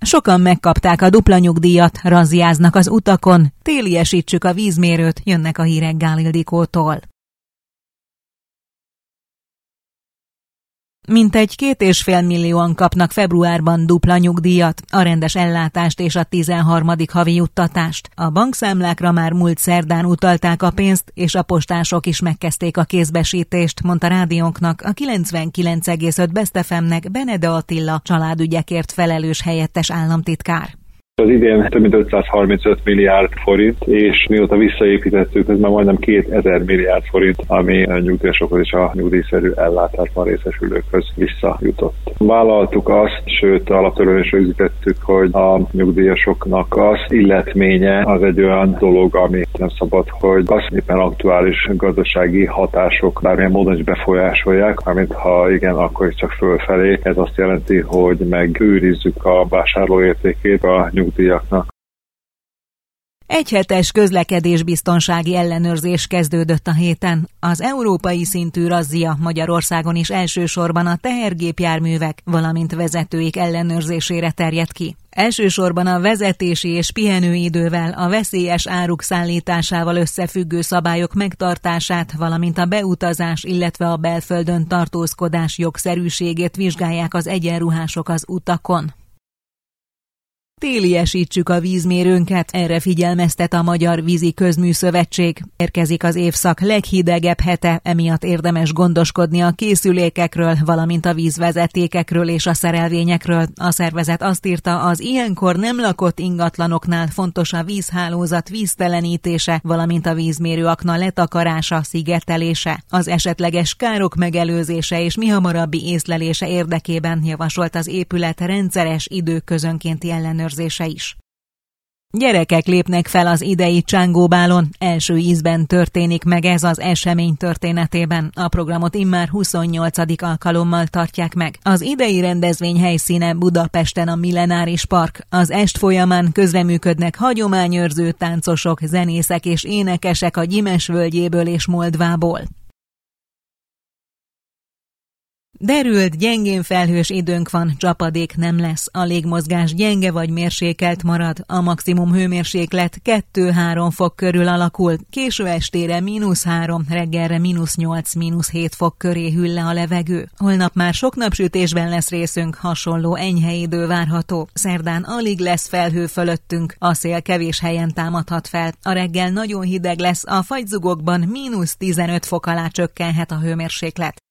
Sokan megkapták a dupla nyugdíjat, razziáznak az utakon, téliesítsük a vízmérőt, jönnek a hírek Gál Ildikótól. Mintegy 2,5 millióan kapnak februárban dupla nyugdíjat, a rendes ellátást és a 13. havi juttatást. A bankszámlákra már múlt szerdán utalták a pénzt, és a postások is megkezdték a kézbesítést, mondta rádiónknak a 99,5 Best FM-nek Benede Attila, családügyekért felelős helyettes államtitkár. Az idén több mint 535 milliárd forint, és mióta visszaépítettük, ez már majdnem 2000 milliárd forint, ami a nyugdíjasokhoz és a nyugdíjszerű ellátásban részesülőkhöz visszajutott. Vállaltuk azt, sőt alaptörvényben is rögzítettük, hogy a nyugdíjasoknak az illetménye az egy olyan dolog, ami nem szabad, hogy az éppen aktuális gazdasági hatások bármilyen módon is befolyásolják, amint ha igen, akkor is csak fölfelé. Ez azt jelenti, hogy megőrizzük a vásárlóértékét a nyugdíjaknak. Egyhetes közlekedésbiztonsági ellenőrzés kezdődött a héten. Az európai szintű razzia Magyarországon is elsősorban a tehergépjárművek, valamint vezetőik ellenőrzésére terjed ki. Elsősorban a vezetési és pihenőidővel, a veszélyes áruk szállításával összefüggő szabályok megtartását, valamint a beutazás, illetve a belföldön tartózkodás jogszerűségét vizsgálják az egyenruhások az utakon. Téliesítsük a vízmérőnket, erre figyelmeztet a Magyar Vízi Közműszövetség. Érkezik az évszak leghidegebb hete, emiatt érdemes gondoskodni a készülékekről, valamint a vízvezetékekről és a szerelvényekről. A szervezet azt írta, az ilyenkor nem lakott ingatlanoknál fontos a vízhálózat víztelenítése, valamint a vízmérőakna letakarása, szigetelése. Az esetleges károk megelőzése és mihamarabbi észlelése érdekében javasolt az épület rendszeres időközönkénti ellenőrzése is. Gyerekek lépnek fel az idei Csángóbálon, első ízben történik meg ez az esemény történetében. A programot immár 28. alkalommal tartják meg. Az idei rendezvény helyszíne Budapesten a Millenáris Park. Az est folyamán közreműködnek hagyományőrző táncosok, zenészek és énekesek a Gyimes völgyéből és Moldvából. Derült, gyengén felhős időnk van, csapadék nem lesz, a légmozgás gyenge vagy mérsékelt marad, a maximum hőmérséklet 2-3 fok körül alakul, késő estére -3, reggelre -8-7 fok köré hűl le a levegő. Holnap már sok napsütésben lesz részünk, hasonló enyhe idő várható. Szerdán alig lesz felhő fölöttünk, a szél kevés helyen támadhat fel, a reggel nagyon hideg lesz, a fagyzugokban -15 fok alá csökkenhet a hőmérséklet.